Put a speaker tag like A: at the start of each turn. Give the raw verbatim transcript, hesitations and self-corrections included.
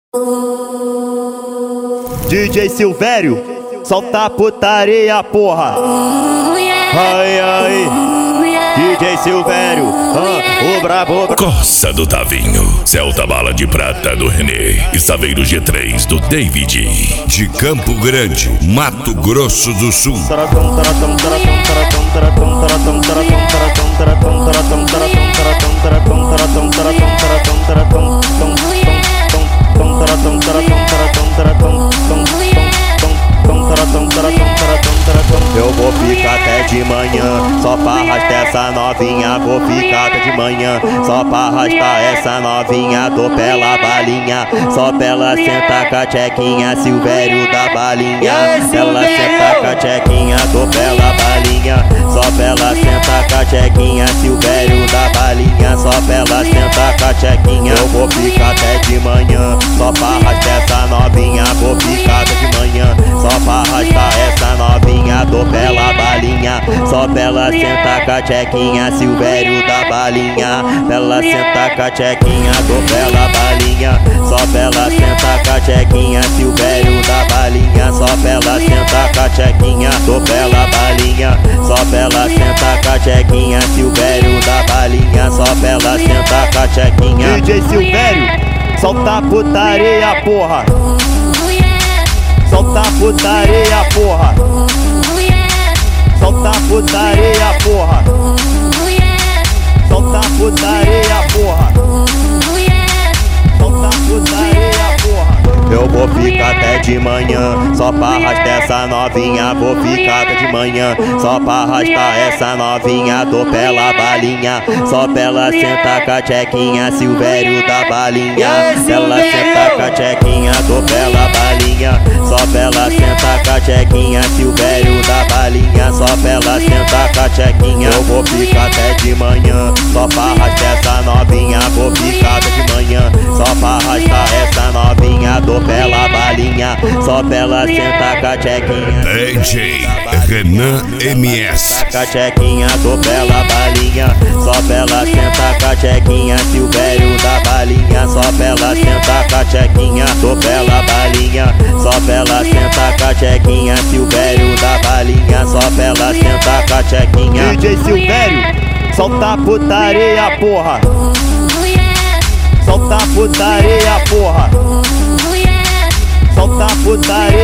A: D J Silvério, solta a putaria, porra. Ai, ai, D J Silvério, ah, o brabo.
B: Coça do Tavinho, Celta Bala de Prata do Renê e Saveiro G três do David.
C: De Campo Grande, Mato Grosso do Sul.
A: Eu vou ficar até de manhã, só pra arrastar essa novinha. Vou ficar até de manhã, só pra arrastar essa novinha. Tô pela balinha, só pela senta com a tchequinha. Silvério da balinha, ela senta com a tchequinha. Tô pela balinha, só pela senta com a tchequinha. Silvério da balinha, só pela senta com a tchequinha. Eu vou ficar até de manhã, só pra arrastar essa novinha. Vou ficar até de manhã, só pra arrastar essa novinha. Tô pela balinha, só pela senta com a tchequinha. Silvério da balinha, pela senta com a tchequinha. Tô pela balinha, só pela senta com a tchequinha. Silvério da balinha, só pela senta com a tchequinha. Tô pela balinha, só pela senta com a tchequinha. Silvério da balinha, só pela senta com a tchequinha. D J Silvério, solta a putaria, porra. Solta a putaria, porra. Solta a putaria, porra. Solta a putaria, porra. Solta a putaria, porra. Eu vou ficar até de manhã, só pra arrastar essa novinha. Vou ficar até de manhã, só pra arrastar essa novinha. Tô pela balinha, só pela senta com a tchequinha. Silvério da balinha, ela senta com a tchequinha. Tô pela balinha, só pela senta com a tchequinha. Silvério da balinha, só pela senta com a tchequinha. Eu vou ficar até de manhã, só pra arrastar essa novinha. Vou ficar até de manhã, só pra arrastar essa novinha. Tô pela balinha, só pela senta com a tchequinha.
C: D J Renan M S.
A: Com a tchequinha, tô pela balinha, só pela senta com a tchequinha. Silvério da balinha, só pela senta com a tchequinha. Tô pela balinha, só pela senta com a tchequinha. Silvério da balinha, só pela senta com a tchequinha. D J Silvério, solta a putaria, porra. Solta a putaria, porra. Solta a putaria.